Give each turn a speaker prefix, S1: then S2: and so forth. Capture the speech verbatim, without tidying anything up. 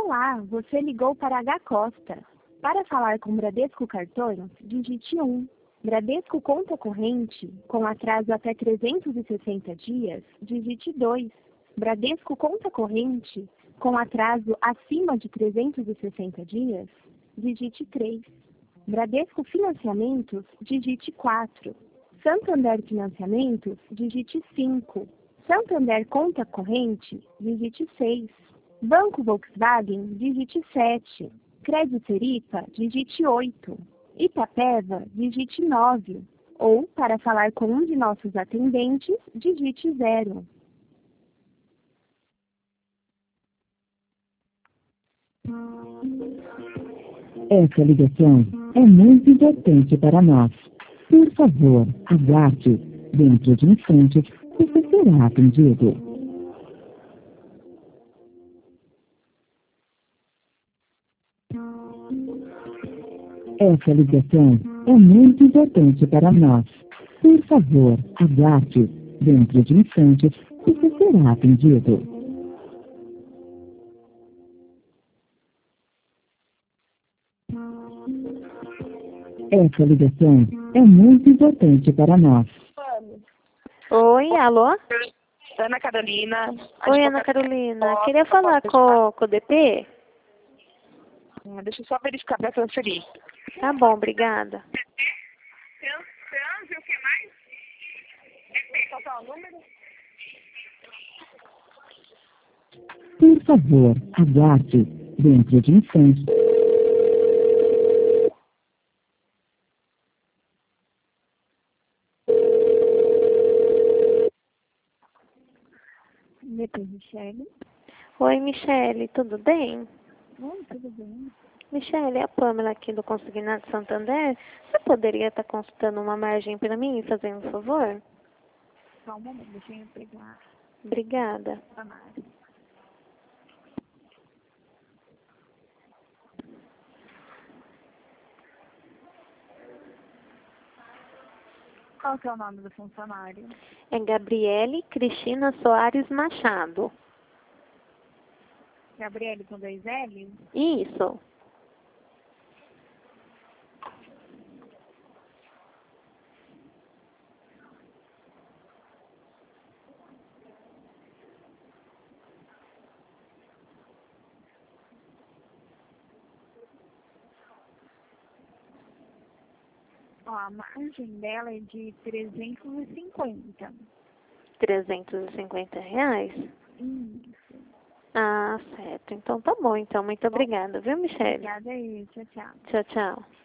S1: Olá, você ligou para H Costa. Para falar com Bradesco Cartões, digite um. Bradesco Conta Corrente, com atraso até trezentos e sessenta dias, digite dois. Bradesco Conta Corrente, com atraso acima de trezentos e sessenta dias, digite três. Bradesco Financiamentos, digite quatro. Santander Financiamentos, digite cinco. Santander Conta Corrente, digite seis. Banco Volkswagen, digite sete. Crédito Seripa, digite oito. Itapeva, digite nove. Ou, para falar com um de nossos atendentes, digite zero.
S2: Essa ligação é muito importante para nós. Por favor, aguarde. Dentro de instantes, você será atendido. Essa ligação é muito importante para nós. Por favor, aguarde. Dentro de instantes, você será atendido. Essa ligação é muito importante para nós.
S3: Oi, alô?
S4: Ana Carolina.
S3: Oi, Ana Carolina. Queria falar com, com o D P?
S4: Deixa eu só verificar para transferir.
S3: Tá bom, obrigada.
S4: Trans e o que mais? Qual é o número?
S2: Por favor, aguarde. Dentro de instantes.
S1: D P Michele.
S3: Oi, Michele, tudo bem?
S1: Oi, tudo bem?
S3: Michele, é a Pamela aqui do Consignado Santander. Você poderia estar consultando uma margem para mim, fazendo um favor?
S1: Só um momento, deixa eu pegar
S3: Obrigada.
S1: a margem. Qual que é o nome do funcionário?
S3: É Gabriele Cristina Soares Machado.
S1: Gabriele com dois L?
S3: Isso.
S1: Ó, a margem dela é de trezentos e cinquenta.
S3: trezentos e cinquenta reais?
S1: Isso.
S3: Ah, certo. Então tá bom, então. Muito obrigada, viu, Michele?
S1: Obrigada aí. Tchau, tchau.
S3: Tchau, tchau.